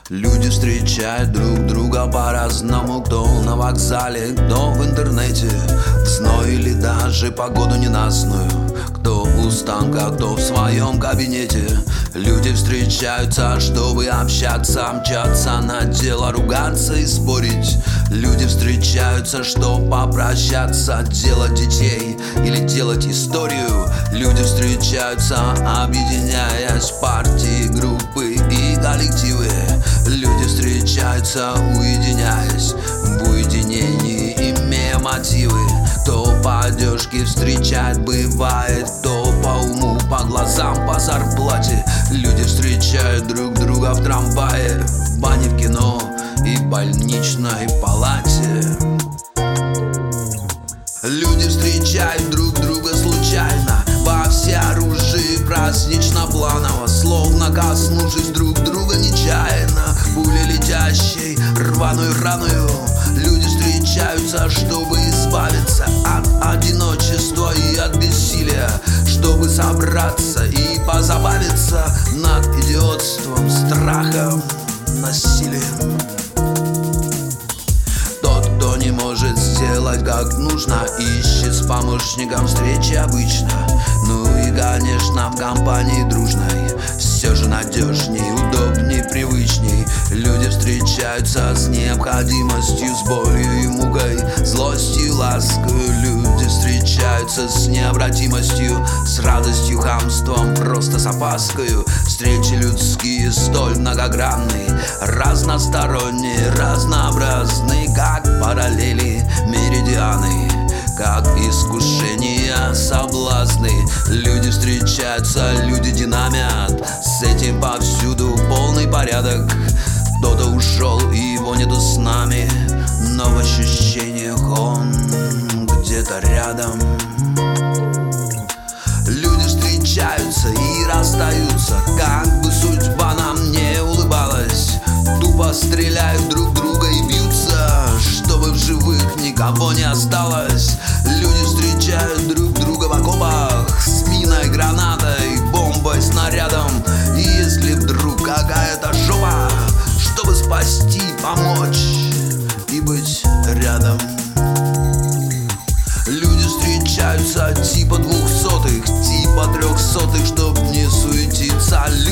Люди встречают друг друга по-разному. Кто на вокзале, кто в интернете, в зной или даже погоду ненастную. Кто у станка, кто в своем кабинете. Люди встречаются, чтобы общаться, мчаться на дело, ругаться и спорить. Люди встречаются, чтобы попрощаться, делать детей или делать историю. Люди встречаются, объединяясь в партии, группы и коллективы. Люди встречаются, уединяясь в уединении, имея мотивы. Кто по одежке встречает, бывает, кто по уму, по глазам, по зарплате. Люди встречают друг друга в трамвае, в бане, в кино и в больничной палате. Люди встречают друг друга случайно, во всеоружии празднично-планово, словно коснувшись друг друга нечаянно, пули летящей рваную раную. Люди встречаются, чтобы избавиться от одиночества и от бессилия, чтобы собраться и позабавиться над идиотством, страхом, насилием. Тот, кто не может сделать как нужно, ищет с помощником встречи обычно. Ну и конечно в компании дружной все же надежней, удобней, привычней. Люди встречаются с необходимостью, с болью и мукой, злостью и ласкою. Люди встречаются с необратимостью, с радостью, хамством, просто с опаскою. Встречи людские столь многогранные, разносторонние, разнообразные, как параллели, меридианы, как искушения, соблазны. Люди встречаются, люди динамят, с этим повсюду полный порядок. Кто-то ушел, и его нету с нами, но в ощущениях он где-то рядом. Люди встречаются и расстаются, как бы судьба нам не улыбалась. Тупо стреляют друг друга и бьются, чтобы в живых никого не осталось. Люди встречают друг друга в окопах с миной, гранатой, бомбой, снарядом. И если вдруг какая-то жопа, чтобы спасти, помочь и быть рядом. Люди встречаются типа 200-х, типа 300-х, чтоб не суетиться.